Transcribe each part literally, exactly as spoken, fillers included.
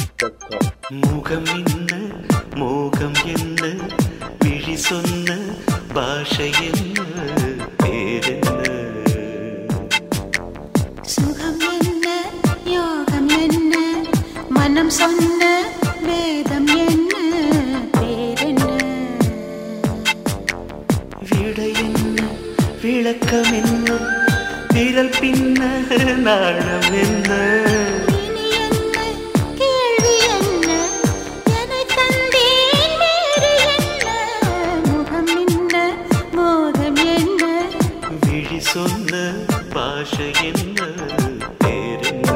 முகம் என்ன மோகம் என்ன விழி சொன்ன பாஷை என்ன பேரென்ன சுகம் என்ன யோகம் என்ன மனம் சொன்ன வேதம் என்ன பேரென்ன விடை என்ன விளக்கம் என்ன விரல் பின்ன நாணம் என்ன சொன்ன பாஷை என்ன பேரென்ன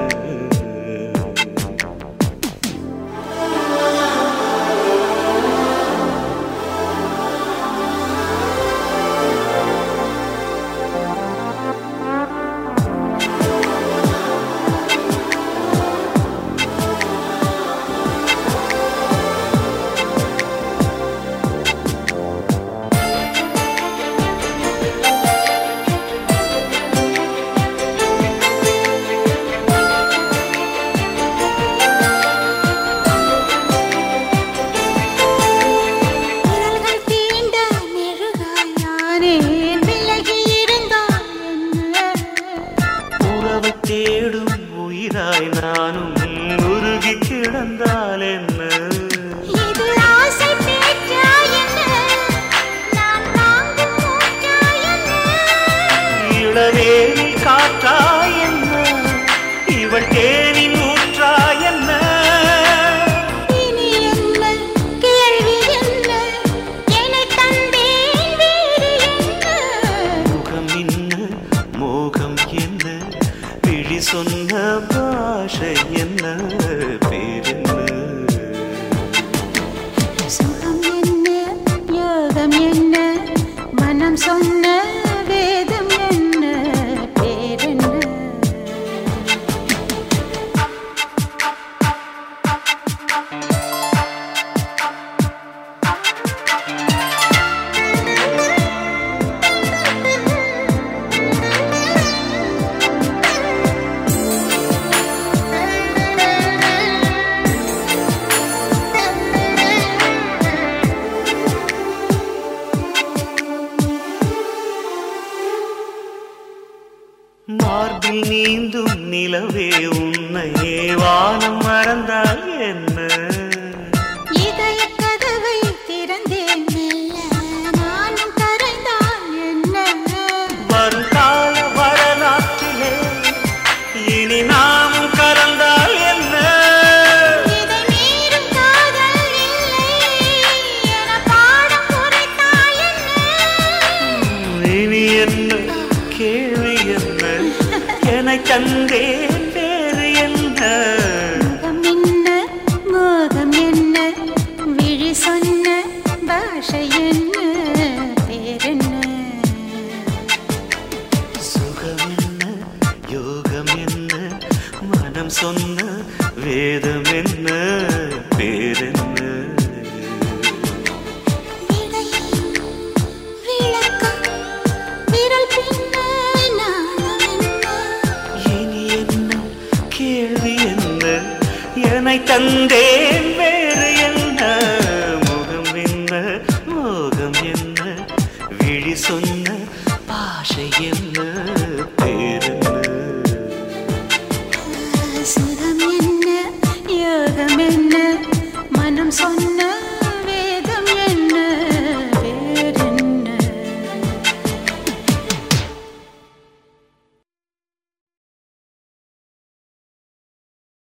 தேடும் உயிராய் நானும் உருகி கிடந்தால் என்ன இது ஆசை பேச்சா என்ன நான் வாங்கும் மூச்சா என்ன இளவேலி காற்றா என்ன இவள் தேனின் ஊற்றா என்ன இனி என்ன கேள்வி என்ன என்னை தந்தேன் வேறு என்ன முகம் என்ன மோகம் என்ன விழி சொன்ன பாஷை என்ன பேரென்ன சுகம் என்ன யோகம் என்ன மனம் சொன்ன வேதம் என்ன பேரென்ன மார்பில் நீந்தும் நிலவே உன்னையே வானம் மறந்தால் என்ன இதய கதவை திறந்தேன் மெல்ல நானும் கரைந்தால் என்ன வருங்கால வரலாற்றிலே இனி நாமும் கலந்தால் என்ன இதை மீறும் காதல் இல்லை என பாடம் குறைத்தால் என்ன இனி என்ன கேள்வி என்ன என்னை தந்தேன் வேறு என்ன முகம் என்ன மோகம் என்ன விழி சொன்ன பாஷை என்ன பேரென்ன சுகம் என்ன யோகம் என்ன மனம் சொன்ன வேதம் என்ன பேரென்ன விளக்கம் விரல் பின்ன நாணம் என்ன இனி என்ன கேள்வி என்ன என்னை தந்தேன் வேறு என்ன முகம் என்ன மோகம் என்ன விழி சொன்ன பாஷை என்ன பேரென்ன சுகம் என்ன யோகம் என்ன மனம் சொன்ன